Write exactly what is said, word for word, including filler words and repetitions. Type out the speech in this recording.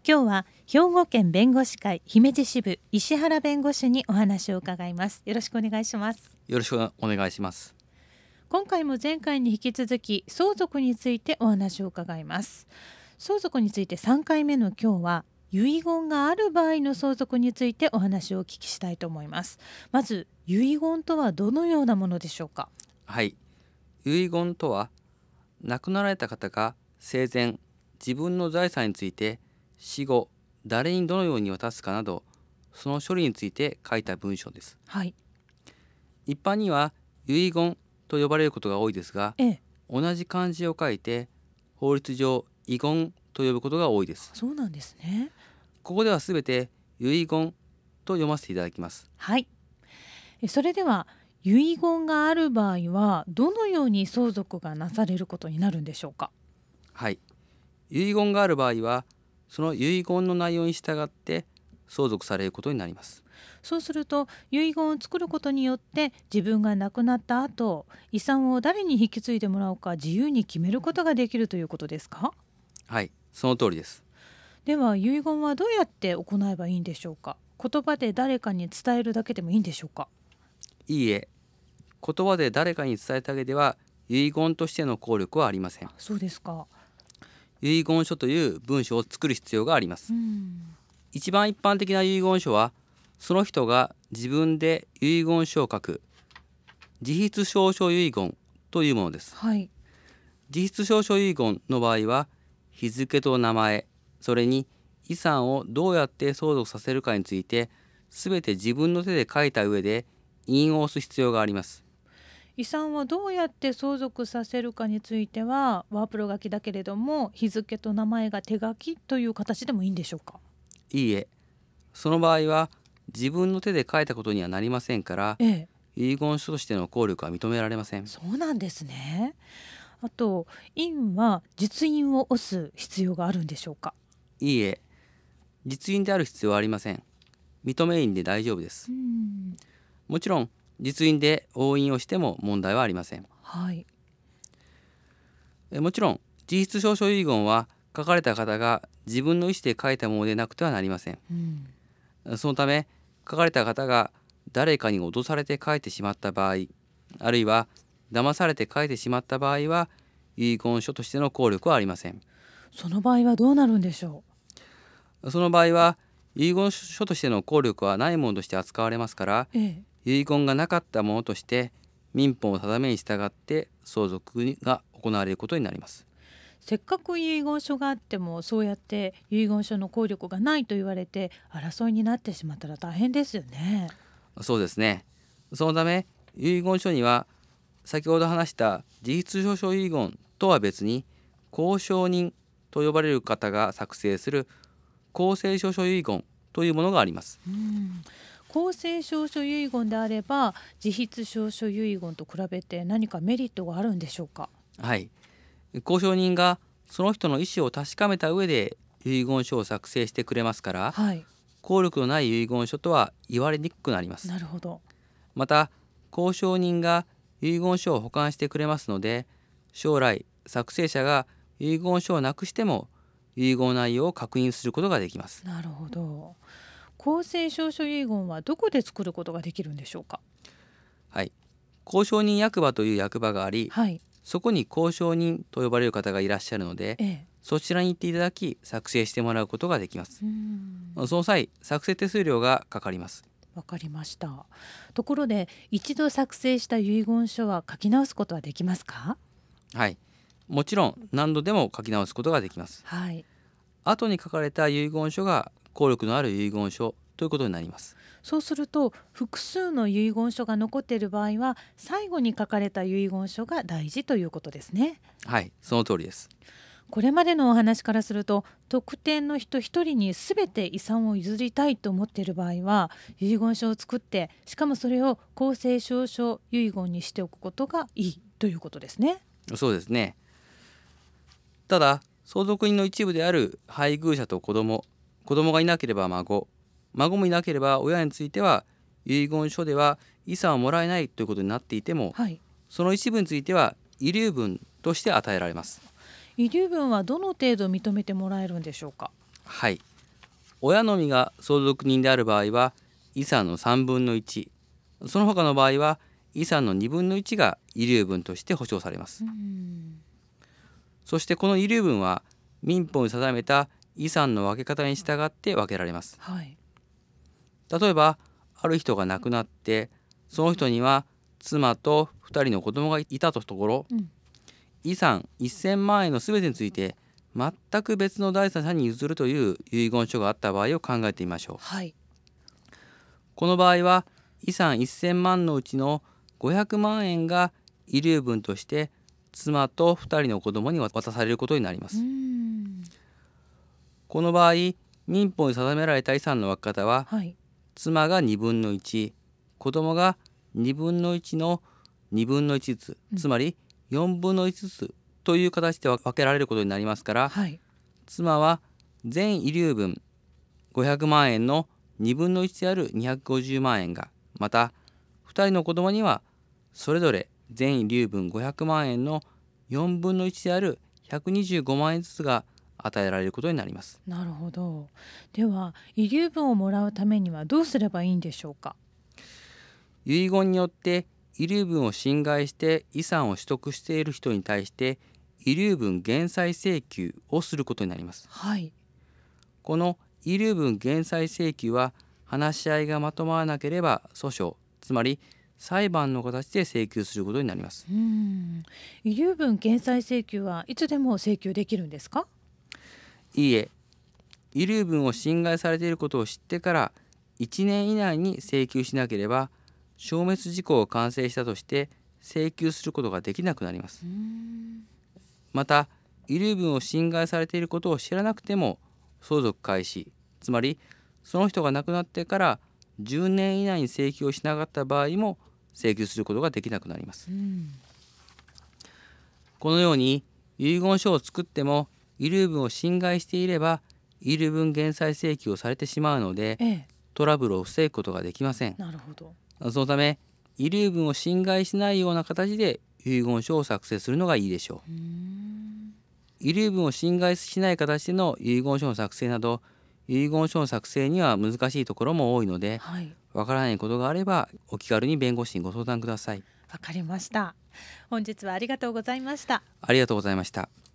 今日は兵庫県弁護士会姫路支部石原弁護士にお話を伺います。よろしくお願いします。 よろしくお願いします。 今回も前回に引き続き相続についてお話を伺います。相続についてさんかいめの今日は遺言がある場合の相続についてお話をお聞きしたいと思います。まず遺言とはどのようなものでしょうか。 はい、遺言とは亡くなられた方が生前自分の財産について死後誰にどのように渡すかなどその処理について書いた文章です。 はい、 一般には遺言と呼ばれることが多いですが、 ええ、 同じ漢字を書いて法律上遺言と呼ぶことが多いです。 そうなんですね。 ここではすべて遺言と読ませていただきます。 はい、えそれでは遺言がある場合はどのように相続がなされることになるんでしょうか。 はい、遺言がある場合はその遺言の内容に従って相続されることになります。 そうすると遺言を作ることによって自分が亡くなった後遺産を誰に引き継いでもらおうか自由に決めることができるということですか。 はい、その通りです。 では遺言はどうやって行えばいいんでしょうか。言葉で誰かに伝えるだけでもいいんでしょうか。 いいえ、言葉で誰かに伝えただけでは遺言としての効力はありません。 そうですか。 遺言書という文書を作る必要があります。 うん、 一番一般的な遺言書はその人が自分で遺言書を書く自筆証書遺言というものです。 はい、 自筆証書遺言の場合は日付と名前、それに遺産をどうやって相続させるかについてすべて自分の手で書いた上で印を押す必要があります。 遺産はどうやって相続させるかについてはワープロ書きだけれども日付と名前が手書きという形でもいいんでしょうか。 いいえ、その場合は自分の手で書いたことにはなりませんから、 ええ、 遺言書としての効力は認められません。 そうなんですね。あと印は実印を押す必要があるんでしょうか。 いいえ、実印である必要はありません。認め印で大丈夫です。 うん、 もちろん実印で押印をしても問題はありません。 はい、 えもちろん自筆証書遺言は書かれた方が自分の意思で書いたものでなくてはなりません。 うん、 そのため書かれた方が誰かに脅されて書いてしまった場合、あるいは騙されて書いてしまった場合は遺言書としての効力はありません。 その場合はどうなるんでしょその場合は遺言書としての効力はないものとして扱われますから、 う。ええ、 遺言がなかったものとして民法の定めに従って相続が行われることになります。 せっかく遺言書があってもそうやって遺言書の効力がないと言われて争いになってしまったら大変ですよね。 そうですね。そのため遺言書には先ほど話した自筆証書遺言とは別に公証人と呼ばれる方が作成する公正証書遺言というものがあります。 うん、公正証書遺言であれば自筆証書遺言と比べて何かメリットがあるんでしょうか。 はい、公証人がその人の意思を確かめた上で遺言書を作成してくれますから、 はい、 効力のない遺言書とは言われにくくなります。 なるほど。 また公証人が遺言書を保管してくれますので、将来作成者が遺言書をなくしても遺言内容を確認することができます。 なるほど。公正証書遺言はどこで作ることができるんでしょうか。 はい、公証人役場という役場があり、 はい、 そこに公証人と呼ばれる方がいらっしゃるので、 ええ、 そちらに行っていただき作成してもらうことができます。 うん、 その際作成手数料がかかります。 わかりました。ところで一度作成した遺言書は書き直すことはできますか。 はい、もちろん何度でも書き直すことができます。 はい、 後に書かれた遺言書が効力のある遺言書ということになります。 そうすると複数の遺言書が残っている場合は最後に書かれた遺言書が大事ということですね。 はい、その通りです。 これまでのお話からすると特定の人一人に全て遺産を譲りたいと思っている場合は遺言書を作ってしかもそれを公正証書遺言にしておくことがいいということですね。 そうですね。ただ相続人の一部である配偶者と子供子供がいなければ孫孫もいなければ親については遺言書では遺産をもらえないということになっていても、 はい、 その一部については遺留分として与えられます。 遺留分はどの程度認めてもらえるんでしょうか。 はい。親のみが相続人である場合は遺産のさんぶんのいち、その他の場合は遺産のにぶんのいちが遺留分として保証されます。 うん。 そしてこの遺留分は民法に定めた遺産の分け方に従って分けられます。 はい。 例えばある人が亡くなってその人には妻とふたりの子供がいたところ、 うん。 遺産せんまん円のすべてについて全く別の第三者に譲るという遺言書があった場合を考えてみましょう。 はい。 この場合は遺産せんまんのうちのごひゃくまん円が遺留分として妻とふたりの子供に渡されることになりまうす。 ん。 この場合民法に定められた遺産の分け方ははい。 妻がにぶんのいち、子供がにぶんのいちのにぶんのいちずつ、 うんつまりよんぶんのいちずつという形で分けられることになりますから、 はい。 妻は全遺留分ごひゃくまん円のにぶんのいちであるにひゃくごじゅうまん円が、またふたりの子供にはそれぞれ全遺留分ごひゃくまん円のよんぶんのいちであるひゃくにじゅうごまん円ずつが与えられることになります。 なるほど。では遺留分をもらうためにはどうすればいいんでしょうか。 遺言によって遺留分を侵害して遺産を取得している人に対して遺留分減債請求をすることになります。 はい。 この遺留分減債請求は話し合いがまとまらなければ訴訟、つまり裁判の形で請求することになります。 うん。遺留分減債請求はいつでも請求できるんですか。 いいえ、遺留分を侵害されていることを知ってからいちねん以内に請求しなければ消滅事項を完成したとして請求することができなくなります。 うん。 また遺留分を侵害されていることを知らなくても相続開始、つまりその人が亡くなってからじゅうねん以内に請求をしなかった場合も請求することができなくなります。 うん。 このように遺言書を作っても遺留分を侵害していれば遺留分減債請求をされてしまうのでええ。 トラブルを防ぐことができません。 なるほど。 そのため遺留分を侵害しないような形で遺言書を作成するのがいいでしょう。 うーん。 遺留分を侵害しない形での遺言書の作成など遺言書の作成には難しいところも多いので、 はい。 わからないことがあればお気軽に弁護士にご相談ください。 わかりました。本日はありがとうございました。 ありがとうございました。